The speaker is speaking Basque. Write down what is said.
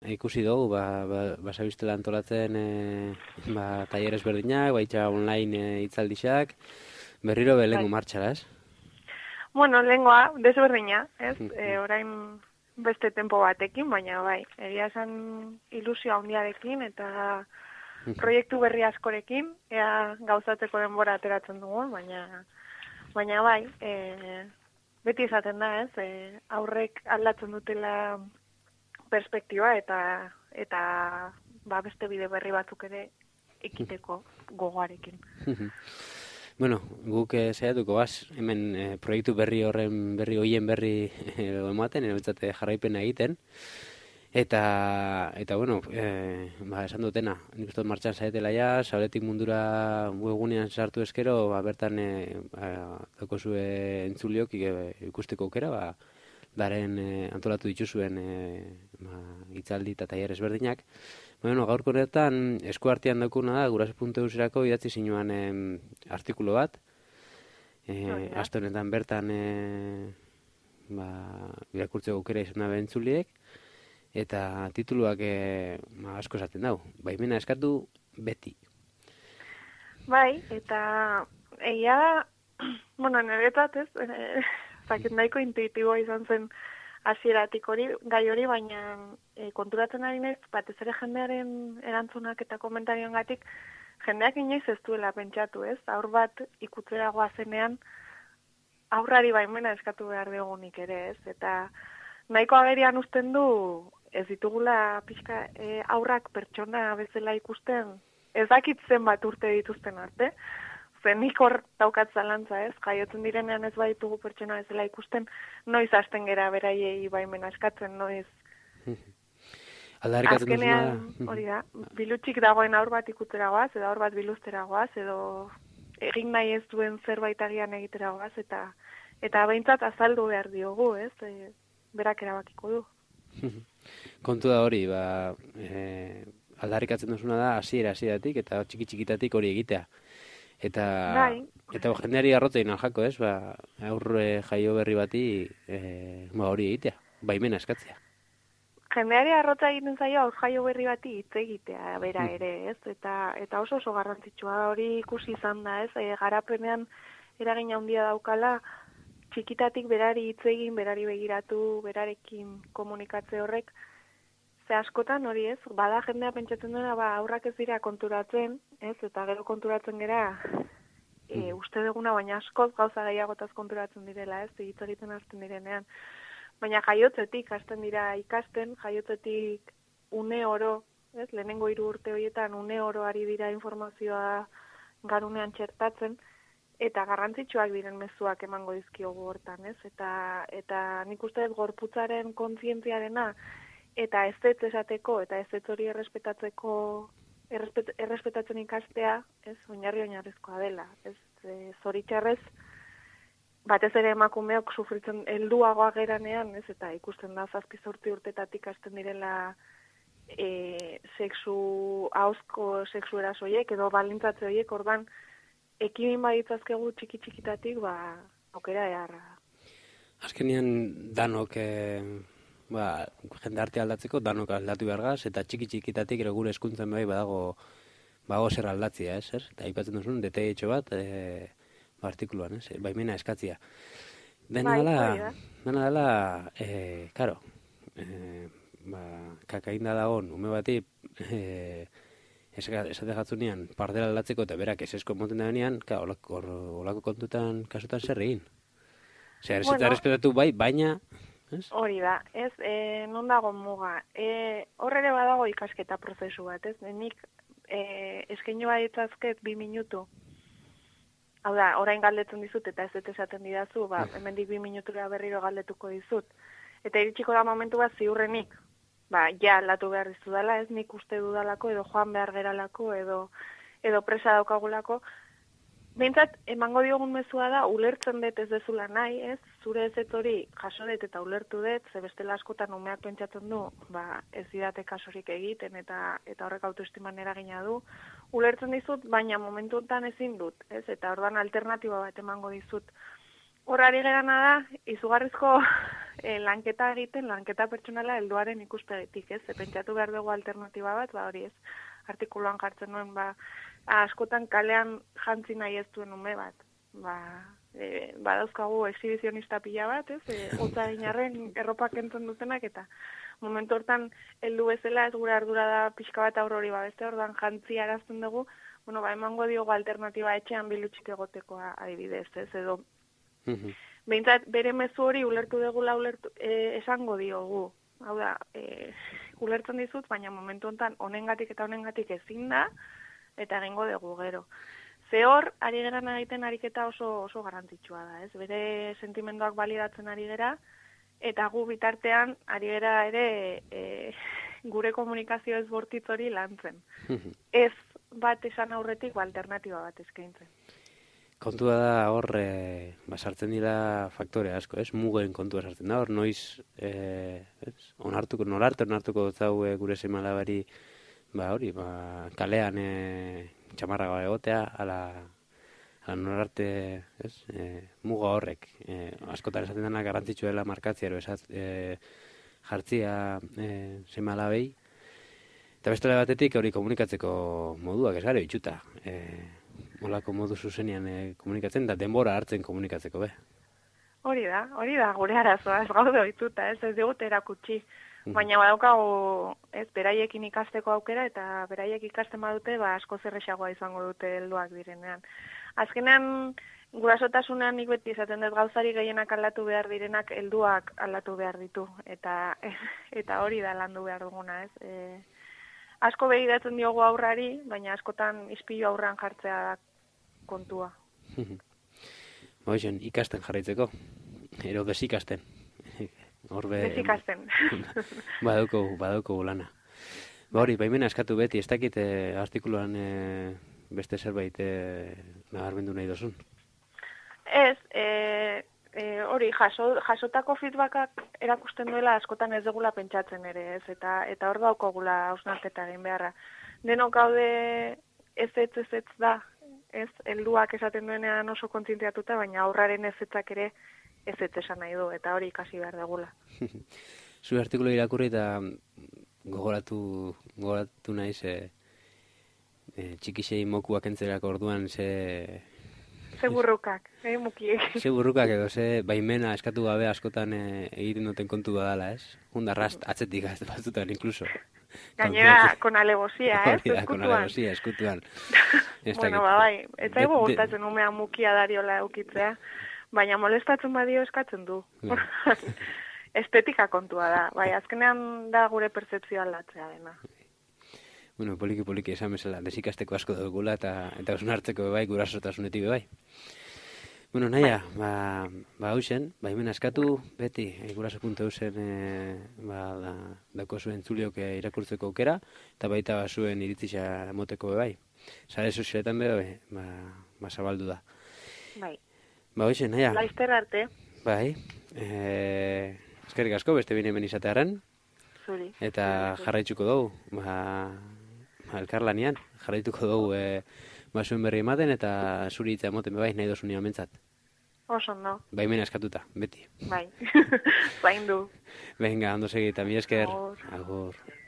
ikusi dugu, basabiztela antolatzen tailer ezberdinak, baita online hitzaldixak, berriro Bai. behengo martxara, ez? Bueno, lengoa, desberdina, ez? Mhm. Orain beste tempo batekin, baina bai, egia esan ilusio handiarekin eta proiektu berri askorekin, ea gauzatzeko denbora ateratzen dugun, baina bai, beti izaten da, ez? Aurrek aldatzen dutela perspektiba eta beste bide berri batzuk ere ekiteko gogoarekin. Bueno, guk saiatuko hemen proiektu berri hoien berri ematen, behintzat jarraipena egiten. Eta bueno, esan dutena, nik uste dut martxan zaretela ja, Sauletik Mundura webgunean sartu eskero, bertan daukazue entzuliok ikusteko aukera, daren antolatu dituzuen hitzaldi eta tailer ezberdinak. Bueno, gaurko honetan esku artean daukuna da guraso.eusrako idatzi zinuan artikulu bat. Aste honetan bertan irakurtzeko aukera izan da entzuliek. Eta tituluak asko esaten dau. Baimena eskatu beti. Bai, eta egia da, bueno, niretzat ez, zakit nahiko intuitiboa izan zen hasieratik gai hori, baina konturatzen ari naiz, batez ere jendearen erantzunak eta komentarioengatik, jendeak inoiz ez duela pentsatu, ez? Aur bat ikutzera goazenean, aurrari baimena eskatu behar diogunik ere, ez? Eta nahiko agerian uzten du, ez ditugula pixka aurrak pertsona bezala ikusten, ez dakit zenbat urte dituzten arte, nik hor daukat zalantza, ez? Jaiotzen direnean ez baditugu pertsona bezala ikusten, noiz hasten gera beraiei baimena eskatzen, noiz. Aldarrikatzen duzuna da. Azkenean, hori da, bilutxik dagoen aur bat ikutera goaz, edo aur bat biluztera goaz, edo egin nahi ez duen zerbait agian egitera goaz, eta behintzat azaldu behar diogu, ez? Berak erabakiko du. Kontu da hori, aldarrikatzen duzuna da hasieratik eta txiki-txikitatik hori egitea. Eta jendeari arrotzein aljako, ez? Aurre jaio berri bati hori egitea, baimena eskatzea. Jendeari arrotza egiten zaio aur jaio berri bati hitz egitea bera ere, ez? Eta oso garrantzitsua hori ikusi izan da, ez? Garapenean eragina handia daukala, txikitatik berari hitz egin, berari begiratu, berarekin komunikatze horrek, ze askotan hori, ez? Bada jendea pentsatzen duena, aurrak ez dira konturatzen, ez? Eta gero konturatzen gera, uste duguna, baina askoz gauza gehiagotaz konturatzen direla, ez? Hitz egiten hasten direnean. Baina jaiotzetik hasten dira ikasten, jaiotzetik une oro, ez? Lehenengo 3 urte horietan une oro ari dira informazioa garunean txertatzen, eta garrantzitsuak diren mezuak emango dizkiogu hortan, ez? Eta nik uste dut gorputzaren kontzientziarena eta ez esateko eta ez hori errespetatzen ikastea, ez? Oinarrizkoa dela, ez? Zoritxarrez, batez ere emakumeok sufritzen helduagoa geranean, ez? Eta ikusten da 7-8 urtetatik hasten direla ahozko sexu erasoiek edo baldintzatze horiek, ordan ekimin baditzazkegu txiki-txikitatik, aukera eharra. Azkenean danok, jende arte aldatzeko danok aldatu behargaz, eta txiki-txikitatik ere gure hezkuntzan bago zer aldatzea, ez? Eta aipatzen duzun, detailitxo bat, artikuluan, ez? Baimena eskatzia. Dena dela, karo, kakainda dagoen ume bati, esate jatzunean, pardela aldatzeko eta berak esesko moten da benean, olako kontutan kasutan zer egin. Eta errespetatu baina... Hori da, ez, non dago muga. Hor ere badago ikasketa prozesu bat, ez? Nik eskaini baditzazket 2 minutu. Hau da, orain galdetzen dizut eta ez dut esaten didazu, hemendik 2 minutura berriro galdetuko dizut. Eta iritsiko da momentu bat ziurrenik, ja aldatu behar dizu dela, ez? Nik uste dudalako edo joan behar geralako edo presa daukagulako. Behintzat, emango diogun mezua da, ulertzen dut ez dezula nahi, ez? Zure ez hori jaso dut eta ulertu dut, ze bestela askotan umeak pentsatzen du, ez didate kasurik egiten eta horrek autoestiman eragina du. Ulertzen dizut, baina momentu honetan ezin dut, ez? Eta orduan alternatiba bat emango dizut. Horrari gerana da, izugarrizko lanketa egiten, lanketa pertsonala helduaren ikuspegitik, ez? Pentsatu behar dugu alternatiba bat, hori ez, artikuluan jartzen nuen, askotan kalean jantzi nahi ez duen ume bat, badauzkagu exhibizionista pila bat, ez? Hotza ginarren erropak entzun dutenak, eta momentu hortan heldu bezala ez gure ardura da pixka bat aurrori beste ordan jantzi arazten dugu, emango diogu alternatiba etxean bilutxik egotekoa adibidez, ez? Edo behintzat, bere mezu hori ulertu degula esango diogu. Hau da, ulertzen dizut, baina momentu honetan honengatik eta honengatik ezin da, eta egingo dugu gero. Ze hor, ari geran egiten ariketa oso garrantzitsua da, ez? Bere sentimenduak balidatzen ari gera, eta gu bitartean ari gera ere gure komunikazio ez bortitz hori lantzen. Ez bat esan aurretik, alternatiba bat eskaintzen. Kontua da hor, sartzen dira faktore asko, ez? Mugen kontua sartzen da, hor noiz, onartuko zau gure seme-alabari, kalean txamarra egotea, ala norarte, ez? Muga horrek, askotan esaten dena garrantzitsu dela markatzea, jartzia seme-alabei, eta bestela batetik hori komunikatzeko moduak ez gara itxuta. Molako modu zuzenean komunikatzen, da denbora hartzen komunikatzeko, Hori da, gure arazoa, ez gaude ohituta, ez digute erakutsi. Baina badaukagu, ez, beraiekin ikasteko aukera, eta beraiek ikasten badute, asko zerrexagoa izango dute helduak direnean. Azkenean, gurasotasunean nik beti izaten dut gauzari gehienak aldatu behar direnak helduak aldatu behar ditu, eta hori da landu behar duguna, ez. Asko begiratzen diogu aurrari, baina askotan ispilu aurrean jartzea da kontua. Hoxen, ikasten jarraitzeko, ero desikasten. Desikasten. Badauko lana. Hori, baimena eskatu beti, ez dakit artikuluan beste zerbait nabarmendu nahi dozun? Ez, hori, jasotako feedbackak erakusten duela askotan ez degula pentsatzen ere, ez, eta hor daukagula hausnarketa egin beharra. Denok gaude ez da, ez, helduak esaten duenean oso kontzienteatuta, baina aurraren ezetzak ere ez esan nahi du, eta hori ikasi behar degula. Zure artikulu irakurri eta gogoratu naiz txikisei mokuak entzerako orduan Ze burrukak, mukiek. Ze burrukak edo, ze baimena eskatu gabe askotan egiten duten kontu badala, ez? Hundarrast atzetik batzutan, inkluso. Gainera, con alevosía, ez? Hori da, con alevosía, eskutuan. Bueno, bai, ez zaigu gustatzen umea mukia dariola eukitzea, baina molestatzen badio eskatzen du. Estetika kontua da, bai, azkenean da gure pertzepzioa aldatzea dena. Bueno, poliki esan bezala, desikasteko asko dugula eta osnartzeko bai, gurasotasunetik bai. Bueno, naia, hausen, hemen askatu, beti, guraso.eusen dako zuen zuliok irakurtzeko aukera, eta baita zuen iritzisa emoteko bai. Sare sozialetan zabaldu da. Bai. Hausen, naia. Laizter arte. Bai, eskerrik asko, beste bine hemen izatearen. Zuri. Eta jarraitzuko dugu, elkarlanean, jarraituko dugu zuen berri ematen eta zuri hitza emoten bai, nahi dozun nio mentzat. Oso, no. Baimena eskatuta, beti. Bai, zain du. Venga, ondo segita, mi esker. Agur. Agur.